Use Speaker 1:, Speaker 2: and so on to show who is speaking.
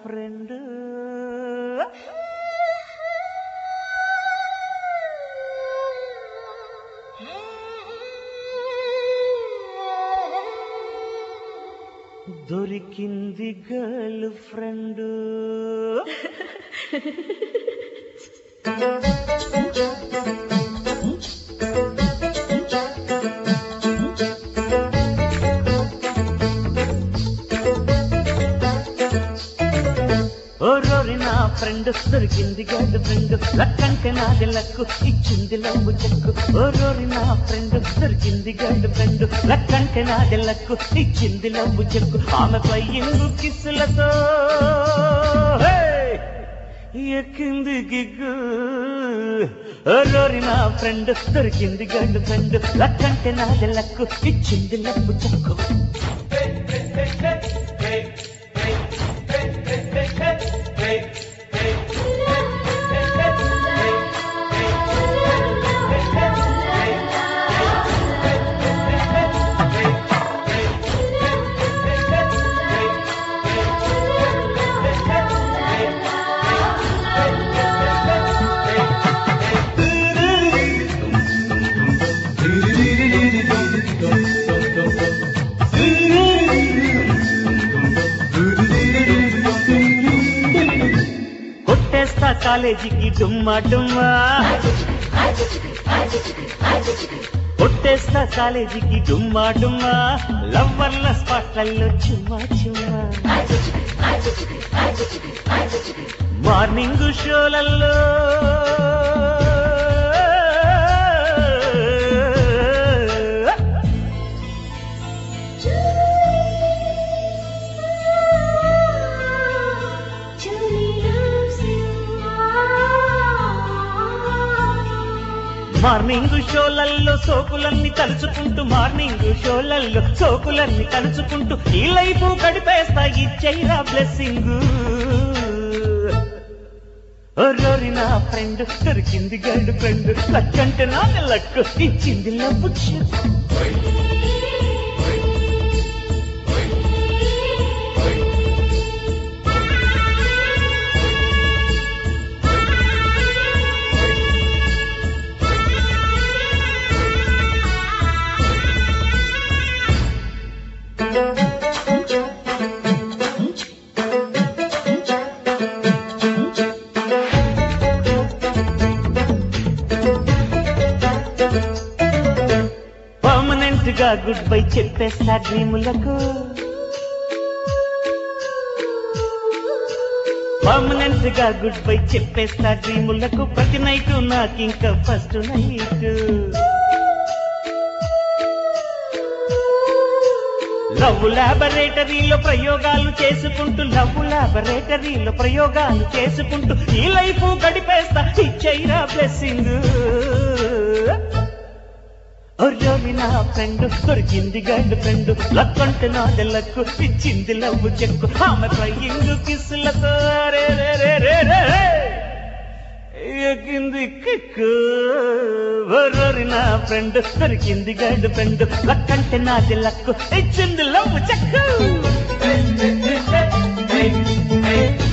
Speaker 1: friend దొరికింది girl friend ఓరోరి నా friend దొరికింది గర్ల్ ఫ్రెండ్ లక్కంటే నాది లక్కు ఇచ్చింది లవ్వు చెక్కు ఓరోరి నా ఫ్రెండ్ దొరికింది గర్ల్ ఫ్రెండ్ లక్కంటే నాది లక్కు ఇచ్చింది లవ్వు చెక్కు ఆమె పయ్యింగు కిస్సులతో ఎక్కింది గిగ్గు ఓరోరి నా ఫ్రెండ్ దొరికింది గర్ల్ ఫ్రెండ్ లక్కంటే నాది లక్కు ఇచ్చింది లవ్వు చెక్కు కాలేజీకి డుమ్మా డుమ్మా కొట్టేస్తా కాలేజీకి డుమ్మా డుమ్మా లవ్వర్ల స్పాట్లలో చుమ్మా చుమ్మా మార్నింగ్ షోలల్లో మార్నింగ్ షోలల్లో సోకులన్నీ తలుచుకుంటూ మార్నింగ్ షోలల్లో సోకులన్నీ తలుచుకుంటూ ఈ లైఫ్ గడిపేస్తా ఇచ్చైరా బ్లెస్సింగ్ ఓరోరి నా ఫ్రెండ్ దొరికింది గర్ల్ ఫ్రెండ్ లక్కంటే నా లక్కు ఇచ్చింది లవ్వు చెక్కు పర్మనెంట్ గా గుడ్ బై చెప్పేస్తా డ్రీములకు పర్మనెంట్ గా గుడ్ బై చెప్పేస్తా డ్రీములకు ప్రతి నైట్ నాకింకా ఫస్ట్ నైట్ లవ్ లాబొరేటరీలో ప్రయోగాలు చేసుకుంటూ లవ్ లాబొరేటరీలో ప్రయోగాలు చేసుకుంటూ ఈ లైఫ్ గడిపేస్తా ఇచ్చైరా బ్లెస్సింగ్ ఓరోరి నా ఫ్రెండ్ దొరికింది గర్ల్ ఫ్రెండ్ లక్కంటే నాది లక్కు ఇచ్చింది లవ్వు చెక్కు ఆమె పయ్యింగు కిస్సులతో ఎక్కింది కిక్కు ఓరోరి నా ఫ్రెండ్ దొరికింది గర్ల్ ఫ్రెండ్ లక్కంటే నాది లక్కు ఇచ్చింది లవ్వు చెక్కు